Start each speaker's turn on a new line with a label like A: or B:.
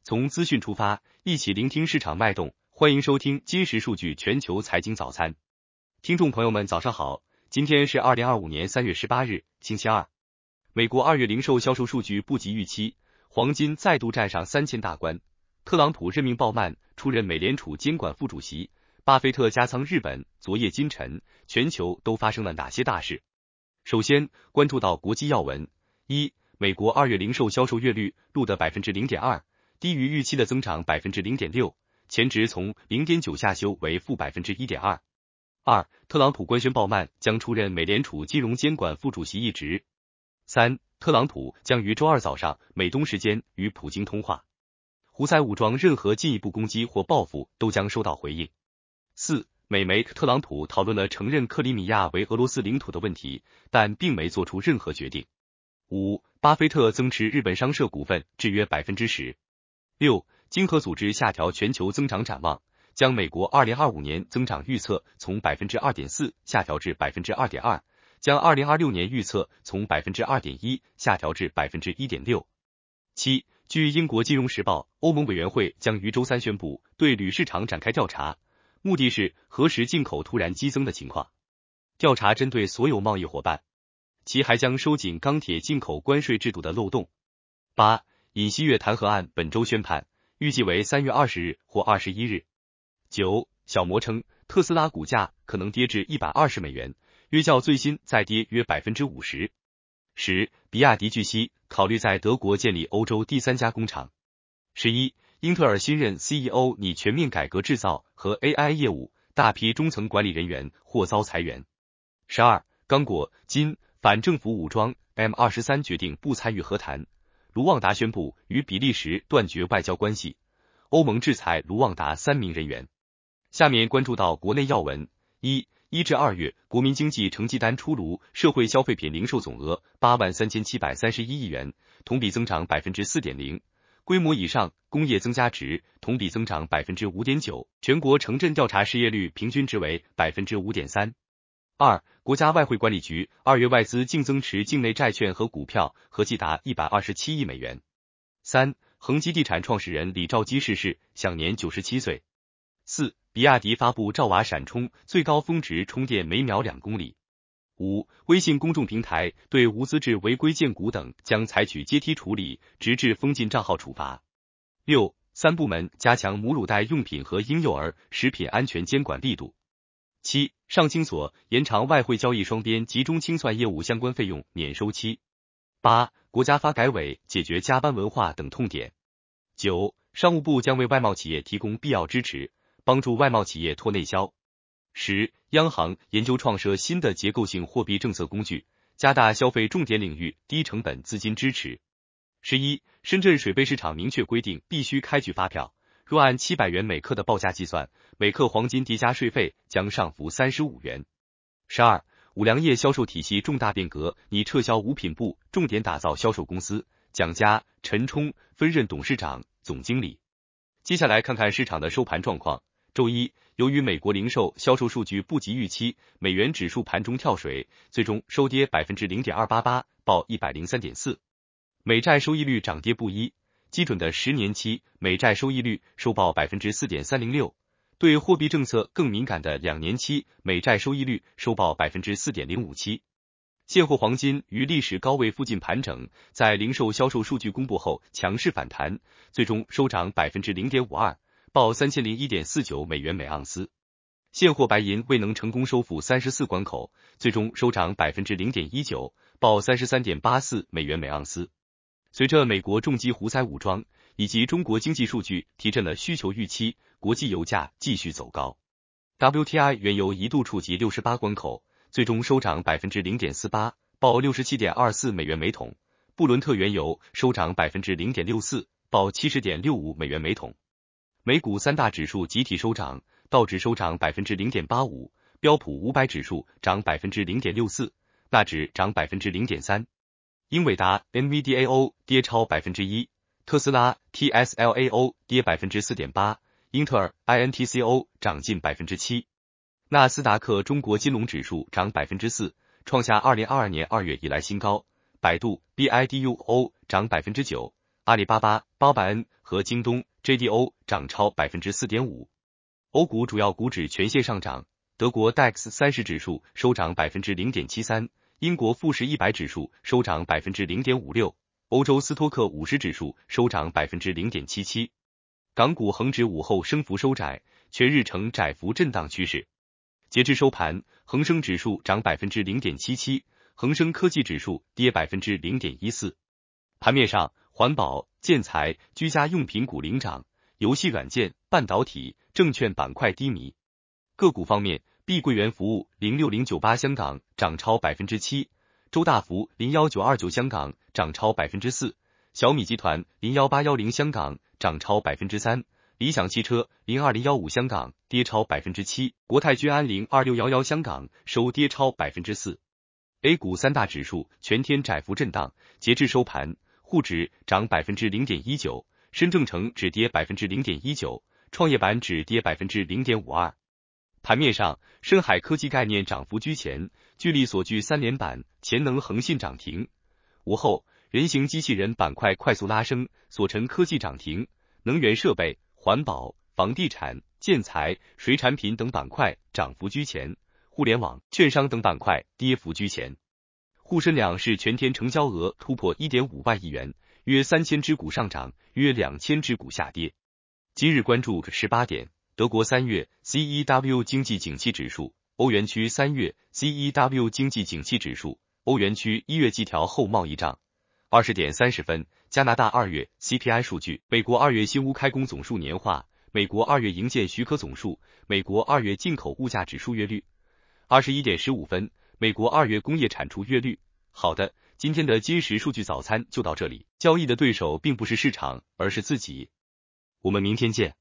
A: 从资讯出发，一起聆听市场脉动。欢迎收听今时数据全球财经早餐。听众朋友们，早上好，今天是2025年3月18日，星期二。美国2月零售销售数据不及预期，黄金再度站上3000大关。特朗普任命鲍曼出任美联储监管副主席，巴菲特加仓日本，昨夜今晨，全球都发生了哪些大事？首先关注到国际要闻。一、美国2月零售销售月率录得 0.2%， 低于预期的增长 0.6%， 前值从 0.9 下修为负 1.2%。二、特朗普官宣鲍曼将出任美联储金融监管副主席一职。三、特朗普将于周二早上美东时间与普京通话。胡塞武装任何进一步攻击或报复都将收到回应。四、美媒特朗普讨论了承认克里米亚为俄罗斯领土的问题，但并没做出任何决定。五、巴菲特增持日本商社股份至约 10%。六、经合组织下调全球增长展望，将美国2025年增长预测从 2.4% 下调至 2.2%， 将2026年预测从 2.1% 下调至 1.6%。七、据英国金融时报，欧盟委员会将于周三宣布对铝市场展开调查，目的是核实进口突然激增的情况。调查针对所有贸易伙伴，其还将收紧钢铁进口关税制度的漏洞。八、尹锡悦弹劾案本周宣判，预计为3月20日或21日。九、小摩称特斯拉股价可能跌至120美元，约较最新再跌约 50%。十、比亚迪据悉考虑在德国建立欧洲第3家工厂。11、英特尔新任 CEO 拟全面改革制造和 AI 业务，大批中层管理人员或遭裁员。12、刚果、金、反政府武装 M23 决定不参与和谈，卢旺达宣布与比利时断绝外交关系，欧盟制裁卢旺达3名人员。下面关注到国内要闻。1至2月国民经济成绩单出炉，社会消费品零售总额83731亿元，同比增长 4.0%， 规模以上工业增加值同比增长 5.9%， 全国城镇调查失业率平均值为 5.3%。二、国家外汇管理局2月外资净增持境内债券和股票合计达127亿美元。三、恒基地产创始人李兆基逝世，享年97岁。四、比亚迪发布兆瓦闪充最高峰值充电每秒2公里。五、微信公众平台对无资质违规荐股等将采取阶梯处理，直至封禁账号处罚。六、3部门加强母乳袋用品和婴幼儿食品安全监管力度。七、上清所延长外汇交易双边集中清算业务相关费用免收期。八、国家发改委解决加班文化等痛点。九、商务部将为外贸企业提供必要支持，帮助外贸企业拓内销。十、央行研究创设新的结构性货币政策工具，加大消费重点领域低成本资金支持。11、深圳水贝市场明确规定必须开具发票，若按700元每克的报价计算，每克黄金叠加税费将上浮35元。12、五粮液销售体系重大变革，拟撤销五品部，重点打造销售公司，蒋家、陈冲分任董事长、总经理。接下来看看市场的收盘状况。周一，由于美国零售销售数据不及预期，美元指数盘中跳水，最终收跌 0.288%， 报 103.4。美债收益率涨跌不一，基准的10年期美债收益率收报 4.306%， 对货币政策更敏感的2年期美债收益率收报 4.057%。现货黄金于历史高位附近盘整，在零售销售数据公布后强势反弹，最终收涨 0.52%， 报 3001.49 美元每盎司。现货白银未能成功收复34关口，最终收涨 0.19%， 报 33.84 美元每盎司。随着美国重击胡塞武装以及中国经济数据提振了需求预期，国际油价继续走高。WTI 原油一度触及68关口，最终收涨 0.48%， 报 67.24 美元每桶。布伦特原油收涨 0.64%， 报 70.65 美元每桶。美股三大指数集体收涨，道指收涨 0.85%， 标普500指数涨 0.64%， 纳指涨 0.3%。英伟达 NVDAO 跌超 1%， 特斯拉 TSLAO 跌 4.8%， 英特尔 INTCO 涨近 7%。纳斯达克中国金龙指数涨 4%， 创下2022年2月以来新高。百度 BIDUO 涨 9%， 阿里巴巴、包百恩和和京东 JDO 涨超 4.5%。欧股主要股指全线上涨，德国 DAX 30指数收涨 0.73%， 英国富时100指数收涨 0.56%， 欧洲斯托克50指数收涨 0.77%。港股恒指午后升幅收窄，全日呈窄幅震荡趋势。截至收盘，恒生指数涨 0.77%， 恒生科技指数跌 0.14%。盘面上，环保、建材、居家用品股领涨，游戏软件、半导体、证券板块低迷。个股方面，碧桂园服务06098香港涨超 7%， 周大福01929香港涨超 4%， 小米集团01810香港涨超 3%， 理想汽车02015香港跌超 7%， 国泰君安02611香港收跌超 4%。A 股三大指数全天窄幅震荡，截至收盘，沪指涨 0.19%， 深证成指跌 0.19%， 创业板指跌 0.52%。盘面上，深海科技概念涨幅居前，聚力所具3连板，潜能恒信涨停。午后，人形机器人板块快速拉升，所成科技涨停，能源设备、环保、房地产、建材、水产品等板块涨幅居前，互联网、券商等板块跌幅居前。沪深两市全天成交额突破 1.5 万亿元，约3000只股上涨，约2000只股下跌。今日关注18点，德国3月 CEW 经济景气指数，欧元区3月 CEW 经济景气指数，欧元区1月季调后贸易账。20点30分，加拿大2月 CPI 数据，美国2月新屋开工总数年化，美国2月营建许可总数，美国2月进口物价指数月率。21点15分，美国2月工业产出月率。好的，今天的今时数据早餐就到这里。交易的对手并不是市场，而是自己。我们明天见。